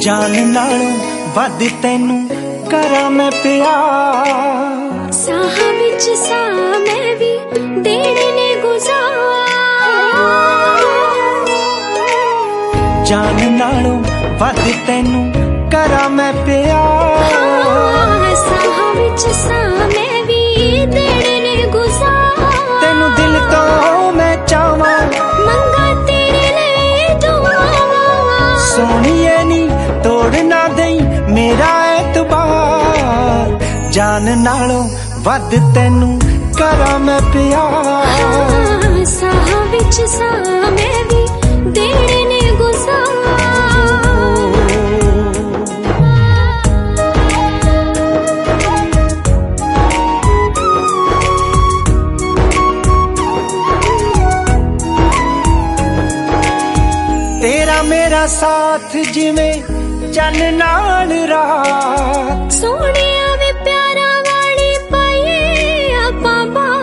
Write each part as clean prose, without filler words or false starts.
जान नालों वध तैनू करा मैं प्यार। साह विच साह मैं भी देने ने गुजार। जान नालों वध तैनू करा मैं प्यार। साह विच साह मैं भी देने ने गुजार। तेनू दिल तो मैं चाहवां मंगा तेरे लिए दुआवां। सोहणीए नी तोड़ ना दई मेरा एतबार। जान नालों वध तैनू करा मैं प्यार। साह विच साह मैं भी देने ने गुजार। तेरा मेरा साथ जिवें चन नाल रात। सोहणिया वे प्यारा वाली पाइए आपां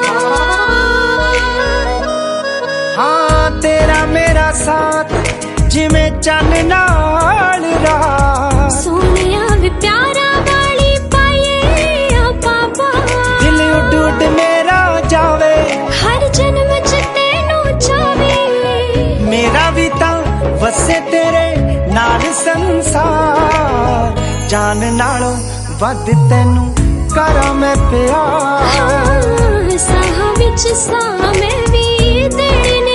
बात। हाँ तेरा मेरा साथ जिवें चन नाल रात। सोहणिया वे प्यारा वाली पाइए आपां बात। दिल उड उड मेरा जावे हर जन्म च तेनू चावे। मेरा भी तां वसे तेरे नाल संसार। जान नालों वध तैनू करा मैं प्यार। साह विच साह मैं भी देने ने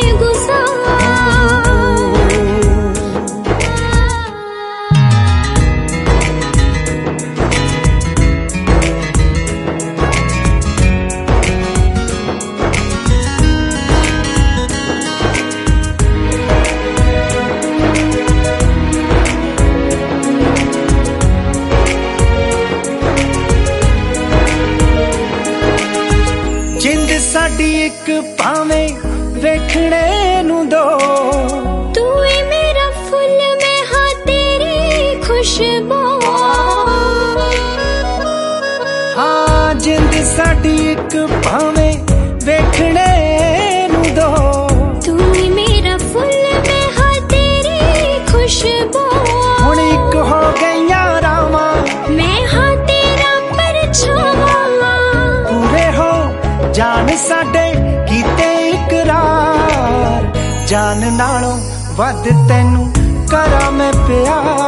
जिंद साडी एक भावें वेखणे नू दो। तू ही मेरा फुल मैं हाँ तेरी खुशबू। हाँ जिंद साडी एक भावें वेखणे नू दो। तू ही मेरा फुल मैं हाँ तेरी खुशबू। हुण एक हो गईयां रावां मैं हाँ तेरा परछावां। पूरे हो जान साडे कीते इकरार। जान नालों वध तैनू करा मैं प्यार।